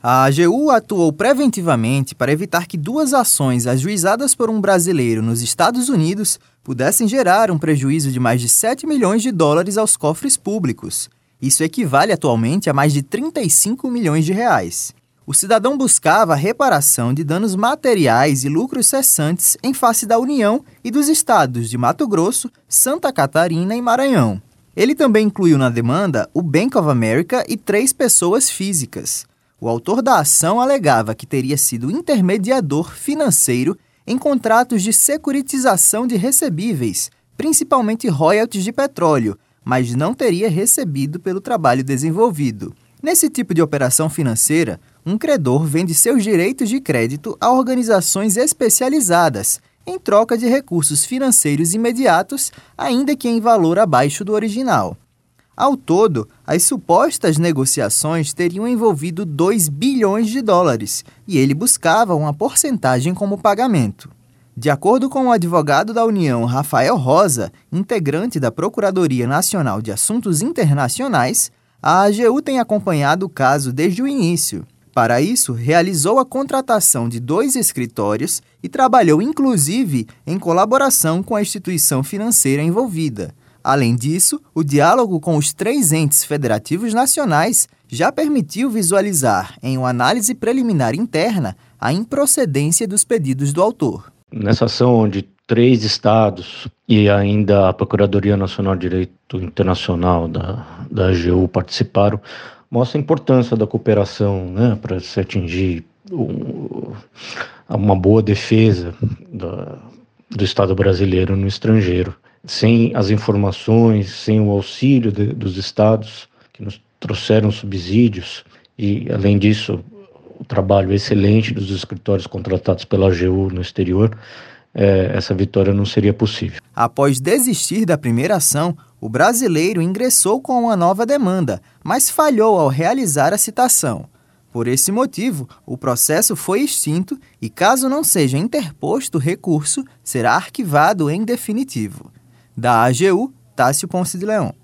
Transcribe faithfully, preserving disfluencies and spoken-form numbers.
A AGU atuou preventivamente para evitar que duas ações ajuizadas por um brasileiro nos Estados Unidos pudessem gerar um prejuízo de mais de sete milhões de dólares aos cofres públicos. Isso equivale atualmente a mais de trinta e cinco milhões de reais. O cidadão buscava a reparação de danos materiais e lucros cessantes em face da União e dos estados de Mato Grosso, Santa Catarina e Maranhão. Ele também incluiu na demanda o Bank of America e três pessoas físicas. O autor da ação alegava que teria sido intermediador financeiro em contratos de securitização de recebíveis, principalmente royalties de petróleo, mas não teria recebido pelo trabalho desenvolvido. Nesse tipo de operação financeira, um credor vende seus direitos de crédito a organizações especializadas, em troca de recursos financeiros imediatos, ainda que em valor abaixo do original. Ao todo, as supostas negociações teriam envolvido dois bilhões de dólares e ele buscava uma porcentagem como pagamento. De acordo com o advogado da União, Rafael Rosa, integrante da Procuradoria Nacional de Assuntos Internacionais, a AGU tem acompanhado o caso desde o início. Para isso, realizou a contratação de dois escritórios e trabalhou, inclusive, em colaboração com a instituição financeira envolvida. Além disso, o diálogo com os três entes federativos nacionais já permitiu visualizar, em uma análise preliminar interna, a improcedência dos pedidos do autor. Nessa ação onde três estados e ainda a Procuradoria Nacional de Direito Internacional da, da AGU participaram, mostra a importância da cooperação, né, para se atingir um, uma boa defesa da, do Estado brasileiro no estrangeiro. Sem as informações, sem o auxílio de, dos estados que nos trouxeram subsídios e, além disso, o trabalho excelente dos escritórios contratados pela AGU no exterior, é, essa vitória não seria possível. Após desistir da primeira ação, o brasileiro ingressou com uma nova demanda, mas falhou ao realizar a citação. Por esse motivo, o processo foi extinto e, caso não seja interposto recurso, será arquivado em definitivo. Da AGU, Tássio Ponce de Leão.